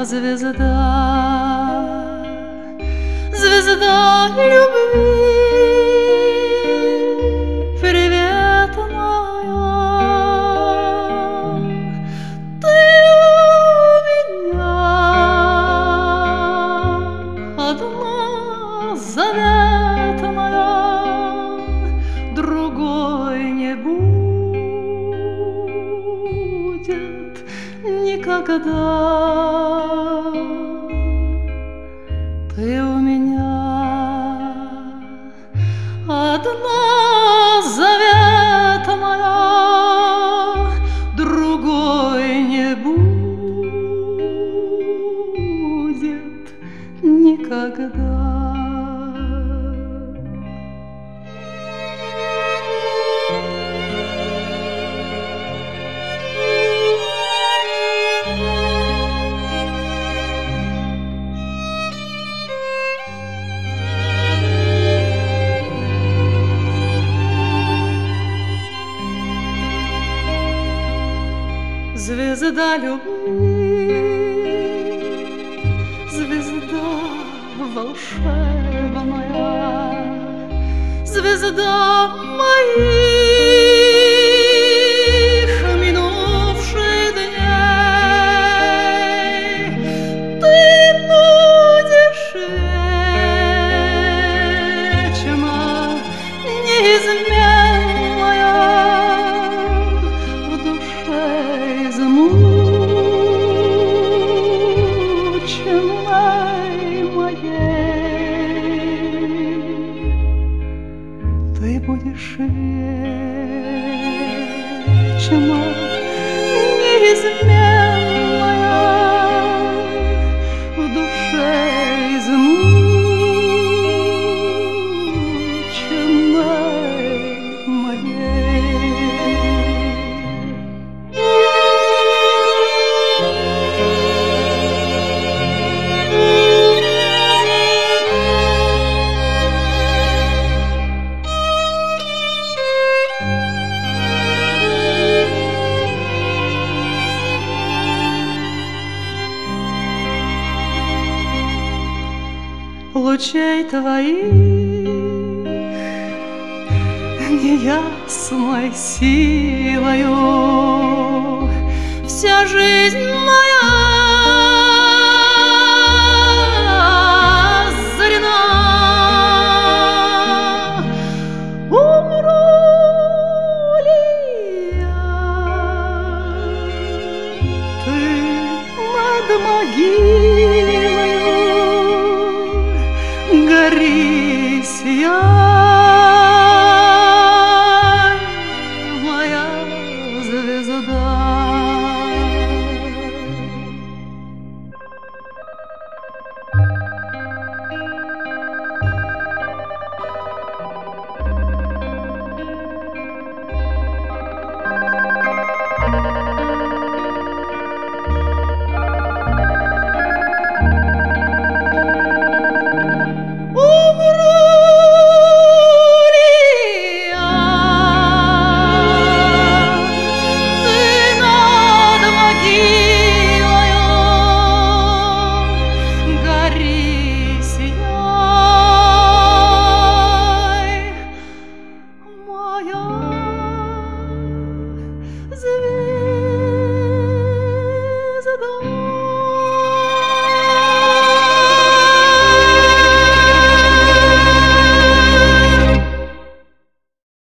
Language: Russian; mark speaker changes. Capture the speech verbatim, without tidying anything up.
Speaker 1: звезда, звезда любви, привет моя. Ты у меня одна заветная, другой не будет никогда. Ты у меня одна заветная, другой не будет никогда. Звезда любви, звезда волшебная, звезда моих минувших дней. Ты будешь вечно неизменная в душе измученной моей. Ты будешь вечно неизменная в душе измученной моей. Лучей твоих неясной силою вся жизнь моя озарена. Умру ли я, ты над могилой